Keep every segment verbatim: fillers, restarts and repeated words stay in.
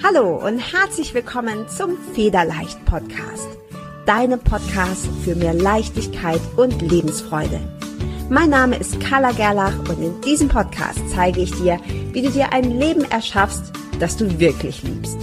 Hallo und herzlich willkommen zum Federleicht Podcast, deinem Podcast für mehr Leichtigkeit und Lebensfreude. Mein Name ist Carla Gerlach und in diesem Podcast zeige ich dir, wie du dir ein Leben erschaffst, das du wirklich liebst.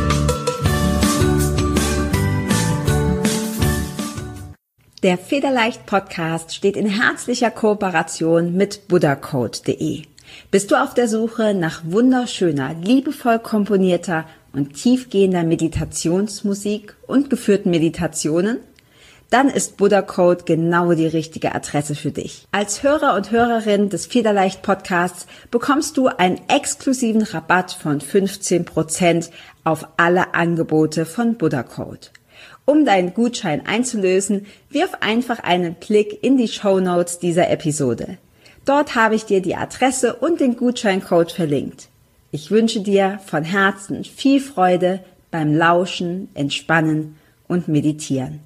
Der Federleicht Podcast steht in herzlicher Kooperation mit buddhacode punkt de. Bist du auf der Suche nach wunderschöner, liebevoll komponierter und tiefgehender Meditationsmusik und geführten Meditationen? Dann ist Buddhacode genau die richtige Adresse für dich. Als Hörer und Hörerin des Federleicht Podcasts bekommst du einen exklusiven Rabatt von fünfzehn Prozent auf alle Angebote von Buddhacode. Um deinen Gutschein einzulösen, wirf einfach einen Blick in die Shownotes dieser Episode. Dort habe ich dir die Adresse und den Gutscheincode verlinkt. Ich wünsche dir von Herzen viel Freude beim Lauschen, Entspannen und Meditieren.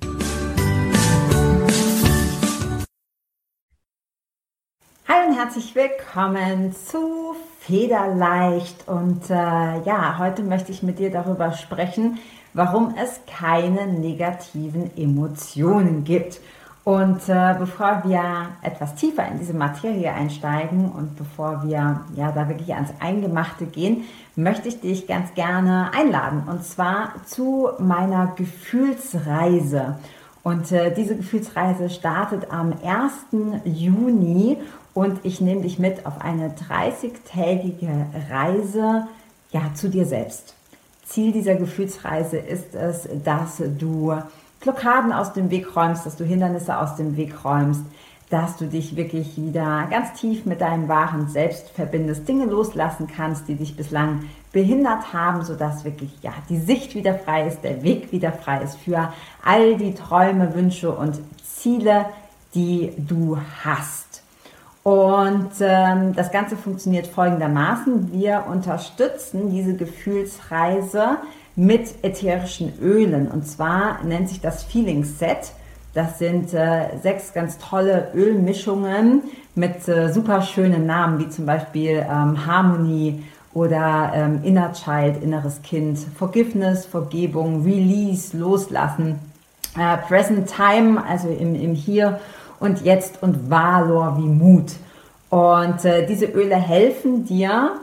Hallo und herzlich willkommen zu Federleicht. Und äh, ja, heute möchte ich mit dir darüber sprechen, warum es keine negativen Emotionen gibt. Und äh, bevor wir etwas tiefer in diese Materie einsteigen und bevor wir ja da wirklich ans Eingemachte gehen, möchte ich dich ganz gerne einladen, und zwar zu meiner Gefühlsreise. Und äh, diese Gefühlsreise startet am ersten Juni und ich nehme dich mit auf eine dreißigtägige Reise ja, zu dir selbst. Ziel dieser Gefühlsreise ist es, dass du Blockaden aus dem Weg räumst, dass du Hindernisse aus dem Weg räumst, dass du dich wirklich wieder ganz tief mit deinem wahren Selbst verbindest, Dinge loslassen kannst, die dich bislang behindert haben, sodass wirklich ja die Sicht wieder frei ist, der Weg wieder frei ist für all die Träume, Wünsche und Ziele, die du hast. Und ähm, das Ganze funktioniert folgendermaßen: Wir unterstützen diese Gefühlsreise mit ätherischen Ölen, und zwar nennt sich das Feeling Set. Das sind äh, sechs ganz tolle Ölmischungen mit äh, super schönen Namen, wie zum Beispiel ähm, Harmony oder ähm, Inner Child, inneres Kind, Forgiveness, Vergebung, Release, Loslassen, äh, Present Time, also im, im Hier und Jetzt, und Valor wie Mut. Und äh, diese Öle helfen dir,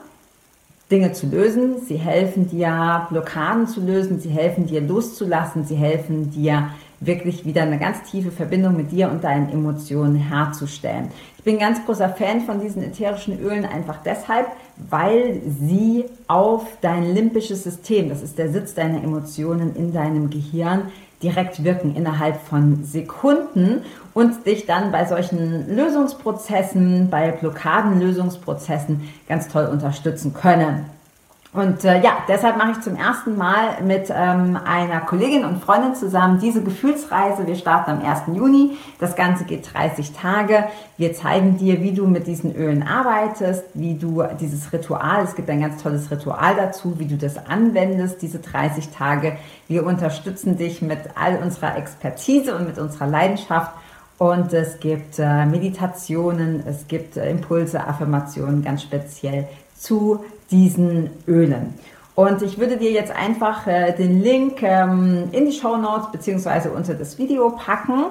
Dinge zu lösen, sie helfen dir, Blockaden zu lösen, sie helfen dir loszulassen, sie helfen dir wirklich wieder eine ganz tiefe Verbindung mit dir und deinen Emotionen herzustellen. Ich bin ein ganz großer Fan von diesen ätherischen Ölen, einfach deshalb, weil sie auf dein limbisches System, das ist der Sitz deiner Emotionen in deinem Gehirn, direkt wirken innerhalb von Sekunden und dich dann bei solchen Lösungsprozessen, bei Blockadenlösungsprozessen ganz toll unterstützen können. Und äh, ja, deshalb mache ich zum ersten Mal mit ähm, einer Kollegin und Freundin zusammen diese Gefühlsreise. Wir starten am ersten Juni. Das Ganze geht dreißig Tage. Wir zeigen dir, wie du mit diesen Ölen arbeitest, wie du dieses Ritual, es gibt ein ganz tolles Ritual dazu, wie du das anwendest, diese dreißig Tage. Wir unterstützen dich mit all unserer Expertise und mit unserer Leidenschaft. Und es gibt äh, Meditationen, es gibt äh, Impulse, Affirmationen ganz speziell zu diesen Ölen. Und ich würde dir jetzt einfach äh, den Link ähm, in die Shownotes beziehungsweise unter das Video packen.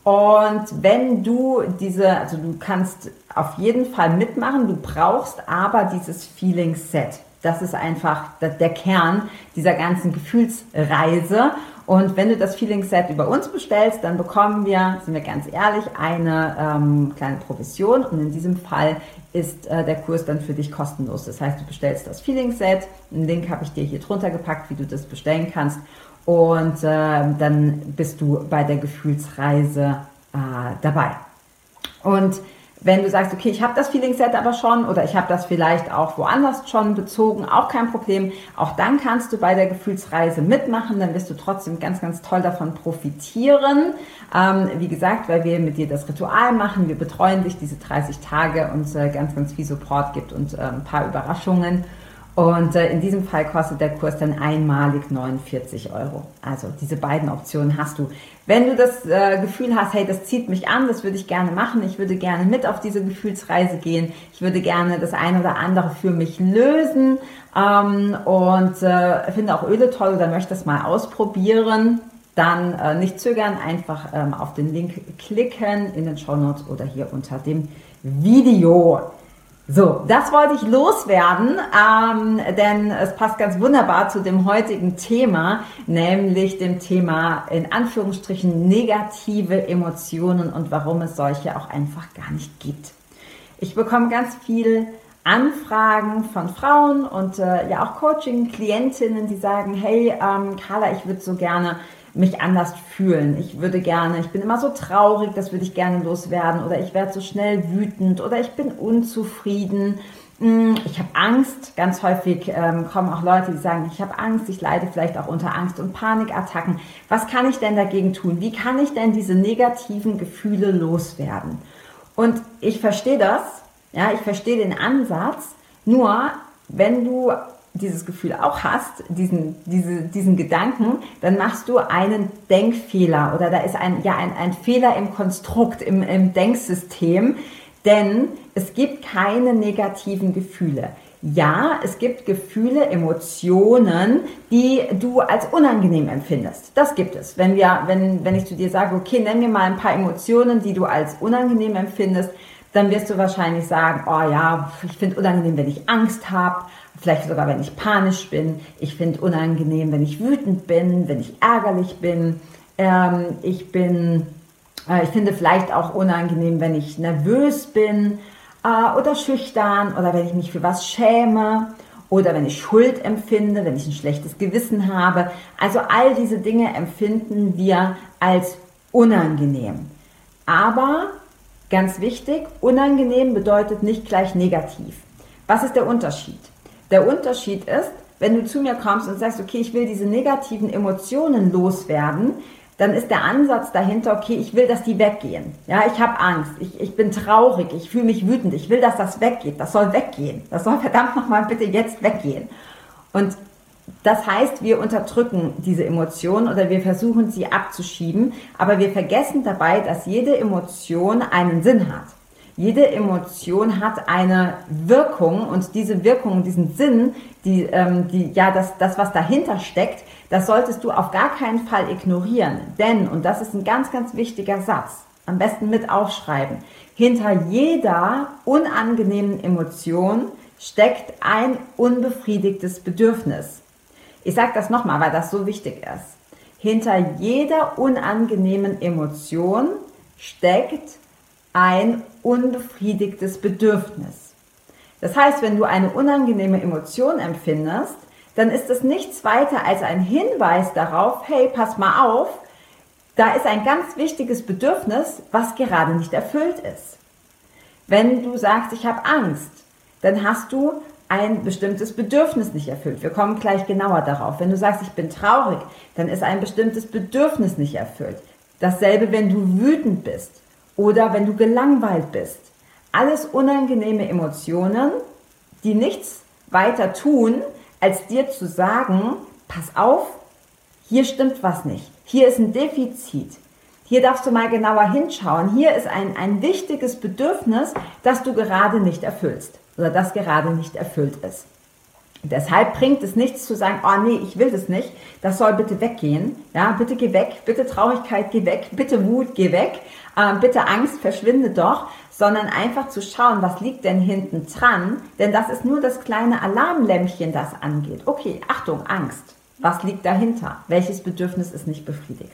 Und wenn du diese, also du kannst auf jeden Fall mitmachen, du brauchst aber dieses Feeling Set. Das ist einfach der Kern dieser ganzen Gefühlsreise. Und wenn du das Feeling Set über uns bestellst, dann bekommen wir, sind wir ganz ehrlich, eine ähm, kleine Provision. Und in diesem Fall ist äh, der Kurs dann für dich kostenlos. Das heißt, du bestellst das Feeling Set. Einen Link habe ich dir hier drunter gepackt, wie du das bestellen kannst. Und äh, dann bist du bei der Gefühlsreise äh, dabei. Und wenn du sagst, okay, ich habe das Feeling Set aber schon oder ich habe das vielleicht auch woanders schon bezogen, auch kein Problem. Auch dann kannst du bei der Gefühlsreise mitmachen, dann wirst du trotzdem ganz, ganz toll davon profitieren. Ähm, wie gesagt, weil wir mit dir das Ritual machen, wir betreuen dich diese dreißig Tage und äh, ganz, ganz viel Support gibt und äh, ein paar Überraschungen. Und äh, in diesem Fall kostet der Kurs dann einmalig neunundvierzig Euro. Also diese beiden Optionen hast du. Wenn du das äh, Gefühl hast, hey, das zieht mich an, das würde ich gerne machen, ich würde gerne mit auf diese Gefühlsreise gehen, ich würde gerne das eine oder andere für mich lösen ähm, und äh, finde auch Öle toll oder möchte das mal ausprobieren, dann äh, nicht zögern, einfach ähm, auf den Link klicken in den Shownotes oder hier unter dem Video. So, das wollte ich loswerden, ähm, denn es passt ganz wunderbar zu dem heutigen Thema, nämlich dem Thema in Anführungsstrichen negative Emotionen und warum es solche auch einfach gar nicht gibt. Ich bekomme ganz viel Anfragen von Frauen und äh, ja auch Coaching-Klientinnen, die sagen, hey ähm, Carla, ich würde so gerne mich anders fühlen. Ich würde gerne, ich bin immer so traurig, das würde ich gerne loswerden oder ich werde so schnell wütend oder ich bin unzufrieden. Ich habe Angst. Ganz häufig ähm, kommen auch Leute, die sagen, ich habe Angst, ich leide vielleicht auch unter Angst- und Panikattacken. Was kann ich denn dagegen tun? Wie kann ich denn diese negativen Gefühle loswerden? Und ich verstehe das, ja, ich verstehe den Ansatz, nur wenn du dieses Gefühl auch hast, diesen, diese, diesen Gedanken, dann machst du einen Denkfehler oder da ist ein, ja, ein, ein Fehler im Konstrukt, im, im Denksystem, denn es gibt keine negativen Gefühle. Ja, es gibt Gefühle, Emotionen, die du als unangenehm empfindest. Das gibt es. Wenn wir, wenn, wenn ich zu dir sage, okay, nenn mir mal ein paar Emotionen, die du als unangenehm empfindest, dann wirst du wahrscheinlich sagen, oh ja, ich finde unangenehm, wenn ich Angst habe, vielleicht sogar, wenn ich panisch bin. Ich finde unangenehm, wenn ich wütend bin, wenn ich ärgerlich bin. Ähm, ich bin, äh, ich finde vielleicht auch unangenehm, wenn ich nervös bin äh, oder schüchtern oder wenn ich mich für was schäme oder wenn ich Schuld empfinde, wenn ich ein schlechtes Gewissen habe. Also all diese Dinge empfinden wir als unangenehm. Aber ganz wichtig, unangenehm bedeutet nicht gleich negativ. Was ist der Unterschied? Der Unterschied ist, wenn du zu mir kommst und sagst, okay, ich will diese negativen Emotionen loswerden, dann ist der Ansatz dahinter, okay, ich will, dass die weggehen. Ja, ich habe Angst, ich, ich bin traurig, ich fühle mich wütend, ich will, dass das weggeht. Das soll weggehen. Das soll verdammt nochmal bitte jetzt weggehen. Und das heißt, wir unterdrücken diese Emotionen oder wir versuchen sie abzuschieben, aber wir vergessen dabei, dass jede Emotion einen Sinn hat. Jede Emotion hat eine Wirkung und diese Wirkung, diesen Sinn, die, ähm, die, ja, das, das, was dahinter steckt, das solltest du auf gar keinen Fall ignorieren. Denn, und das ist ein ganz, ganz wichtiger Satz, am besten mit aufschreiben, hinter jeder unangenehmen Emotion steckt ein unbefriedigtes Bedürfnis. Ich sage das nochmal, weil das so wichtig ist. Hinter jeder unangenehmen Emotion steckt ein unbefriedigtes Bedürfnis. Das heißt, wenn du eine unangenehme Emotion empfindest, dann ist es nichts weiter als ein Hinweis darauf, hey, pass mal auf, da ist ein ganz wichtiges Bedürfnis, was gerade nicht erfüllt ist. Wenn du sagst, ich habe Angst, dann hast du ein bestimmtes Bedürfnis nicht erfüllt. Wir kommen gleich genauer darauf. Wenn du sagst, ich bin traurig, dann ist ein bestimmtes Bedürfnis nicht erfüllt. Dasselbe, wenn du wütend bist oder wenn du gelangweilt bist. Alles unangenehme Emotionen, die nichts weiter tun, als dir zu sagen, pass auf, hier stimmt was nicht. Hier ist ein Defizit. Hier darfst du mal genauer hinschauen. Hier ist ein, ein wichtiges Bedürfnis, das du gerade nicht erfüllst oder das gerade nicht erfüllt ist. Deshalb bringt es nichts zu sagen, oh nee, ich will das nicht, das soll bitte weggehen. Ja, bitte geh weg, bitte Traurigkeit, geh weg, bitte Wut, geh weg, äh, bitte Angst, verschwinde doch, sondern einfach zu schauen, was liegt denn hinten dran, denn das ist nur das kleine Alarmlämpchen, das angeht. Okay, Achtung, Angst, was liegt dahinter? Welches Bedürfnis ist nicht befriedigt?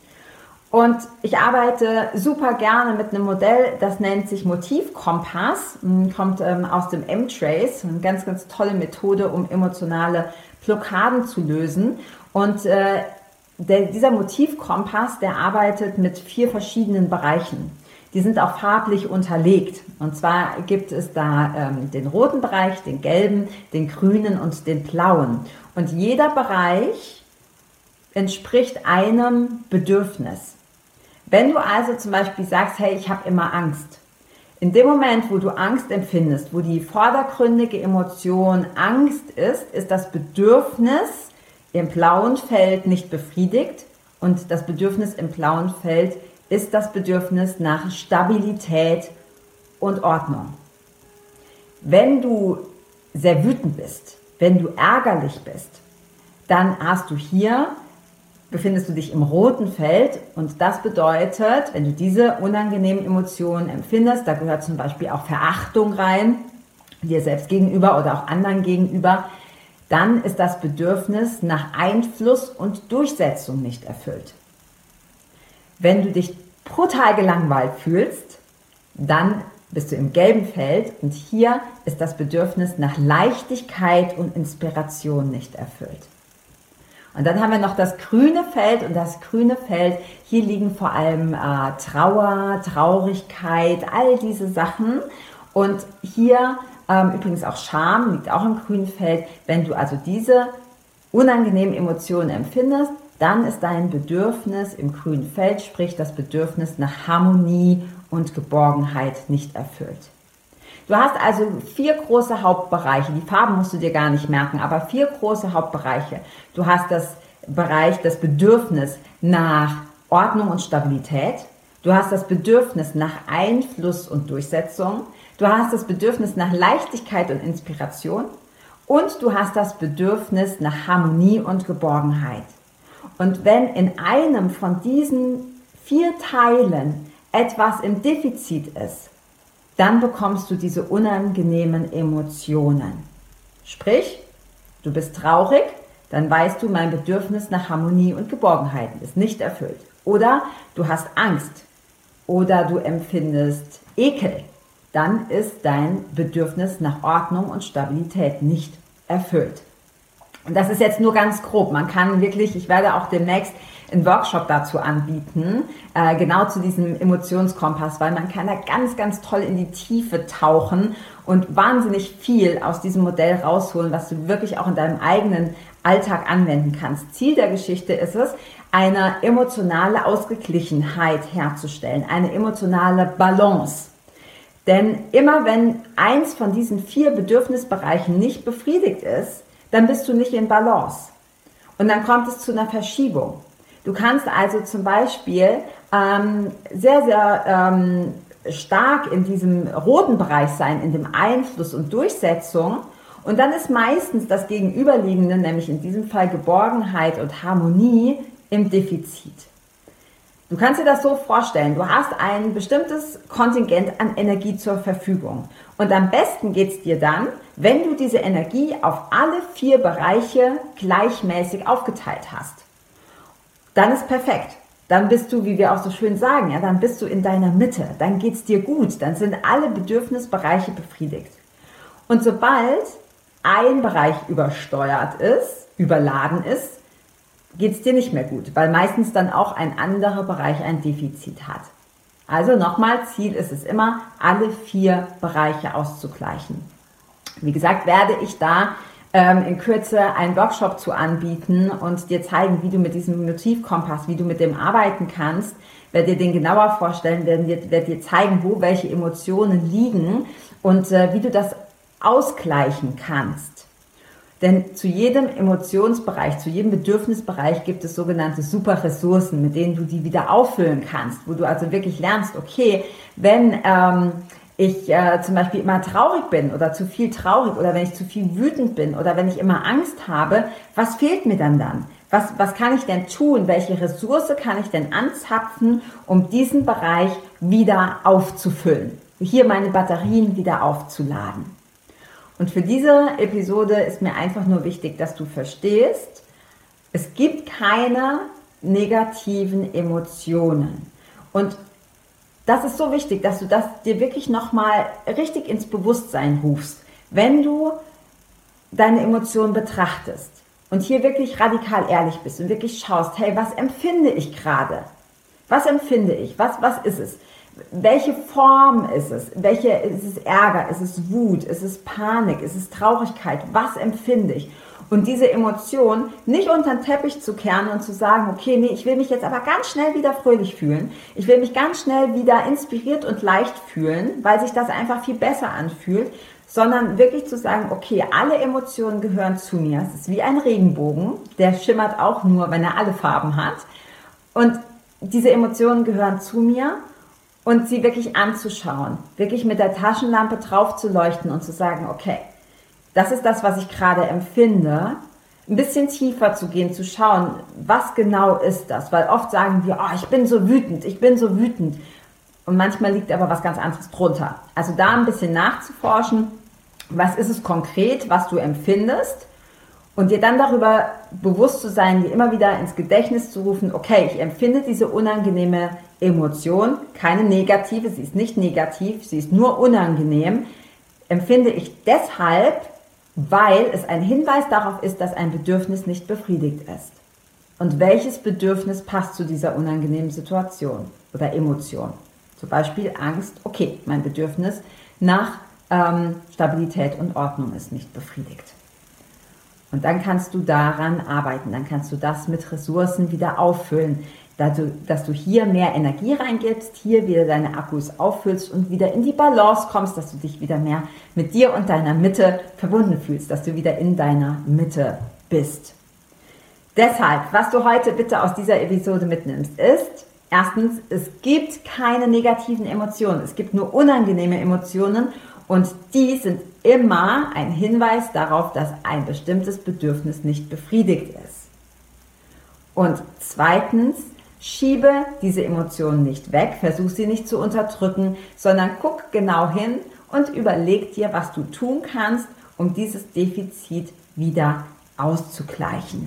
Und ich arbeite super gerne mit einem Modell, das nennt sich Motivkompass, kommt ähm, aus dem M-Trace, eine ganz, ganz tolle Methode, um emotionale Blockaden zu lösen. Und äh, der, dieser Motivkompass, der arbeitet mit vier verschiedenen Bereichen. Die sind auch farblich unterlegt. Und zwar gibt es da ähm, den roten Bereich, den gelben, den grünen und den blauen. Und jeder Bereich entspricht einem Bedürfnis. Wenn du also zum Beispiel sagst, hey, ich habe immer Angst, In dem Moment, wo du Angst empfindest, wo die vordergründige Emotion Angst ist, ist das Bedürfnis im blauen Feld nicht befriedigt und das Bedürfnis im blauen Feld ist das Bedürfnis nach Stabilität und Ordnung. Wenn du sehr wütend bist, wenn du ärgerlich bist, dann hast du hier, befindest du dich im roten Feld und das bedeutet, wenn du diese unangenehmen Emotionen empfindest, da gehört zum Beispiel auch Verachtung rein, dir selbst gegenüber oder auch anderen gegenüber, dann ist das Bedürfnis nach Einfluss und Durchsetzung nicht erfüllt. Wenn du dich brutal gelangweilt fühlst, dann bist du im gelben Feld und hier ist das Bedürfnis nach Leichtigkeit und Inspiration nicht erfüllt. Und dann haben wir noch das grüne Feld und das grüne Feld, hier liegen vor allem äh, Trauer, Traurigkeit, all diese Sachen und hier ähm, übrigens auch Scham liegt auch im grünen Feld. Wenn du also diese unangenehmen Emotionen empfindest, dann ist dein Bedürfnis im grünen Feld, sprich das Bedürfnis nach Harmonie und Geborgenheit nicht erfüllt. Du hast also vier große Hauptbereiche, die Farben musst du dir gar nicht merken, aber vier große Hauptbereiche. Du hast das Bereich, das Bedürfnis nach Ordnung und Stabilität, du hast das Bedürfnis nach Einfluss und Durchsetzung, du hast das Bedürfnis nach Leichtigkeit und Inspiration und du hast das Bedürfnis nach Harmonie und Geborgenheit. Und wenn in einem von diesen vier Teilen etwas im Defizit ist, dann bekommst du diese unangenehmen Emotionen. Sprich, du bist traurig, dann weißt du, mein Bedürfnis nach Harmonie und Geborgenheit ist nicht erfüllt. Oder du hast Angst oder du empfindest Ekel, dann ist dein Bedürfnis nach Ordnung und Stabilität nicht erfüllt. Und das ist jetzt nur ganz grob. Man kann wirklich, ich werde auch demnächst einen Workshop dazu anbieten, äh, genau zu diesem Emotionskompass, weil man kann da ganz, ganz toll in die Tiefe tauchen und wahnsinnig viel aus diesem Modell rausholen, was du wirklich auch in deinem eigenen Alltag anwenden kannst. Ziel der Geschichte ist es, eine emotionale Ausgeglichenheit herzustellen, eine emotionale Balance. Denn immer wenn eins von diesen vier Bedürfnisbereichen nicht befriedigt ist, dann bist du nicht in Balance. Und dann kommt es zu einer Verschiebung. Du kannst also zum Beispiel ähm, sehr, sehr ähm, stark in diesem roten Bereich sein, in dem Einfluss und Durchsetzung. Und dann ist meistens das Gegenüberliegende, nämlich in diesem Fall Geborgenheit und Harmonie, im Defizit. Du kannst dir das so vorstellen, du hast ein bestimmtes Kontingent an Energie zur Verfügung. Und am besten geht es dir dann, wenn du diese Energie auf alle vier Bereiche gleichmäßig aufgeteilt hast. Dann ist perfekt. Dann bist du, wie wir auch so schön sagen, ja, dann bist du in deiner Mitte. Dann geht es dir gut. Dann sind alle Bedürfnisbereiche befriedigt. Und sobald ein Bereich übersteuert ist, überladen ist, geht es dir nicht mehr gut, weil meistens dann auch ein anderer Bereich ein Defizit hat. Also nochmal, Ziel ist es immer, alle vier Bereiche auszugleichen. Wie gesagt, werde ich da ähm, in Kürze einen Workshop zu anbieten und dir zeigen, wie du mit diesem Motivkompass, wie du mit dem arbeiten kannst, werde dir den genauer vorstellen, werde dir, werde dir zeigen, wo welche Emotionen liegen und äh, wie du das ausgleichen kannst. Denn zu jedem Emotionsbereich, zu jedem Bedürfnisbereich gibt es sogenannte Superressourcen, mit denen du die wieder auffüllen kannst, wo du also wirklich lernst, okay, wenn ähm, ich äh, zum Beispiel immer traurig bin oder zu viel traurig oder wenn ich zu viel wütend bin oder wenn ich immer Angst habe, was fehlt mir dann dann? Was, was kann ich denn tun? Welche Ressource kann ich denn anzapfen, um diesen Bereich wieder aufzufüllen? Hier meine Batterien wieder aufzuladen. Und für diese Episode ist mir einfach nur wichtig, dass du verstehst, es gibt keine negativen Emotionen. Und das ist so wichtig, dass du das dir wirklich nochmal richtig ins Bewusstsein rufst, wenn du deine Emotionen betrachtest und hier wirklich radikal ehrlich bist und wirklich schaust, hey, was empfinde ich gerade? Was empfinde ich? Was, was ist es? Welche Form ist es? Welche, ist es Ärger? Ist es Wut? Ist es Panik? Ist es Traurigkeit? Was empfinde ich? Und diese Emotion nicht unter den Teppich zu kehren und zu sagen, okay, nee, ich will mich jetzt aber ganz schnell wieder fröhlich fühlen. Ich will mich ganz schnell wieder inspiriert und leicht fühlen, weil sich das einfach viel besser anfühlt, sondern wirklich zu sagen, okay, alle Emotionen gehören zu mir. Es ist wie ein Regenbogen, der schimmert auch nur, wenn er alle Farben hat. Und diese Emotionen gehören zu mir und sie wirklich anzuschauen, wirklich mit der Taschenlampe drauf zu leuchten und zu sagen, okay, das ist das, was ich gerade empfinde, ein bisschen tiefer zu gehen, zu schauen, was genau ist das, weil oft sagen wir, oh, ich bin so wütend, ich bin so wütend und manchmal liegt aber was ganz anderes drunter. Also da ein bisschen nachzuforschen, was ist es konkret, was du empfindest und dir dann darüber bewusst zu sein, dir immer wieder ins Gedächtnis zu rufen, okay, ich empfinde diese unangenehme Emotion, keine negative, sie ist nicht negativ, sie ist nur unangenehm, empfinde ich deshalb, weil es ein Hinweis darauf ist, dass ein Bedürfnis nicht befriedigt ist. Und welches Bedürfnis passt zu dieser unangenehmen Situation oder Emotion? Zum Beispiel Angst, okay, mein Bedürfnis nach ähm, Stabilität und Ordnung ist nicht befriedigt. Und dann kannst du daran arbeiten, dann kannst du das mit Ressourcen wieder auffüllen, dass du, dass du hier mehr Energie reingibst, hier wieder deine Akkus auffüllst und wieder in die Balance kommst, dass du dich wieder mehr mit dir und deiner Mitte verbunden fühlst, dass du wieder in deiner Mitte bist. Deshalb, was du heute bitte aus dieser Episode mitnimmst, ist, erstens, es gibt keine negativen Emotionen, es gibt nur unangenehme Emotionen und die sind immer ein Hinweis darauf, dass ein bestimmtes Bedürfnis nicht befriedigt ist. Und zweitens, schiebe diese Emotionen nicht weg, versuch sie nicht zu unterdrücken, sondern guck genau hin und überleg dir, was du tun kannst, um dieses Defizit wieder auszugleichen.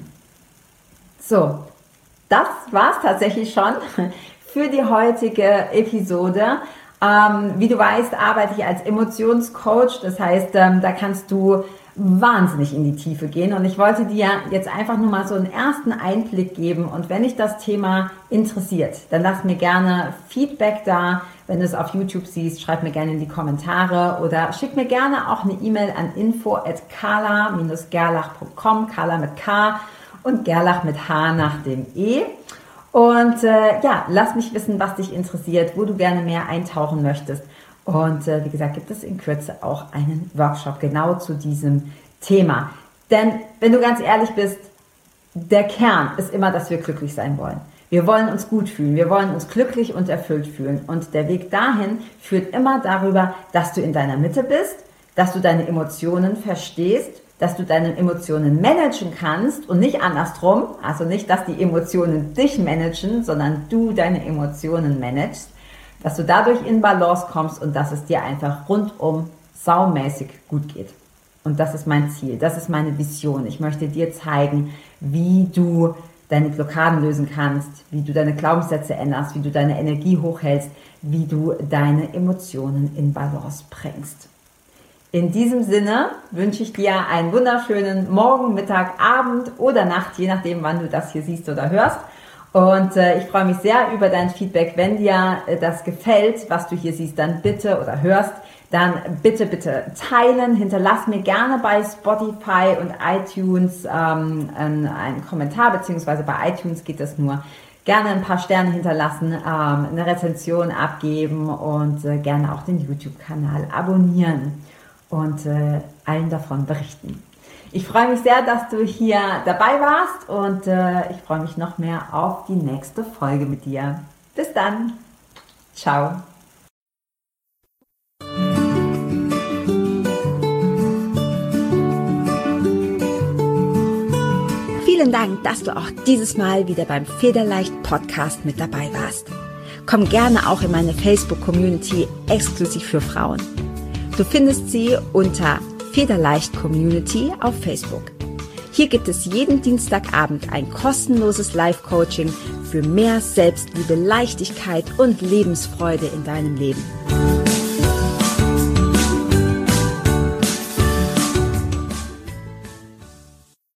So, das war's tatsächlich schon für die heutige Episode. Ähm, wie du weißt, arbeite ich als Emotionscoach, das heißt, ähm, da kannst du wahnsinnig in die Tiefe gehen und ich wollte dir jetzt einfach nur mal so einen ersten Einblick geben und wenn dich das Thema interessiert, dann lass mir gerne Feedback da, wenn du es auf YouTube siehst, schreib mir gerne in die Kommentare oder schick mir gerne auch eine E-Mail an info at carla dash gerlach punkt com, Carla mit K und Gerlach mit H nach dem E. Und äh, ja, lass mich wissen, was dich interessiert, wo du gerne mehr eintauchen möchtest. Und äh, wie gesagt, gibt es in Kürze auch einen Workshop genau zu diesem Thema. Denn wenn du ganz ehrlich bist, der Kern ist immer, dass wir glücklich sein wollen. Wir wollen uns gut fühlen, wir wollen uns glücklich und erfüllt fühlen. Und der Weg dahin führt immer darüber, dass du in deiner Mitte bist, dass du deine Emotionen verstehst, dass du deine Emotionen managen kannst und nicht andersrum. Also nicht, dass die Emotionen dich managen, sondern du deine Emotionen managst. Dass du dadurch in Balance kommst und dass es dir einfach rundum saumäßig gut geht. Und das ist mein Ziel, das ist meine Vision. Ich möchte dir zeigen, wie du deine Blockaden lösen kannst, wie du deine Glaubenssätze änderst, wie du deine Energie hochhältst, wie du deine Emotionen in Balance bringst. In diesem Sinne wünsche ich dir einen wunderschönen Morgen, Mittag, Abend oder Nacht, je nachdem, wann du das hier siehst oder hörst. Und äh, ich freue mich sehr über dein Feedback. Wenn dir äh, das gefällt, was du hier siehst, dann bitte oder hörst, dann bitte, bitte teilen. Hinterlass mir gerne bei Spotify und iTunes ähm, einen, einen Kommentar, beziehungsweise bei iTunes geht das nur. Gerne ein paar Sterne hinterlassen, ähm, eine Rezension abgeben und äh, gerne auch den YouTube-Kanal abonnieren und äh, allen davon berichten. Ich freue mich sehr, dass du hier dabei warst und äh, ich freue mich noch mehr auf die nächste Folge mit dir. Bis dann. Ciao. Vielen Dank, dass du auch dieses Mal wieder beim Federleicht Podcast mit dabei warst. Komm gerne auch in meine Facebook-Community exklusiv für Frauen. Du findest sie unter Federleicht Community auf Facebook. Hier gibt es jeden Dienstagabend ein kostenloses Live-Coaching für mehr Selbstliebe, Leichtigkeit und Lebensfreude in deinem Leben.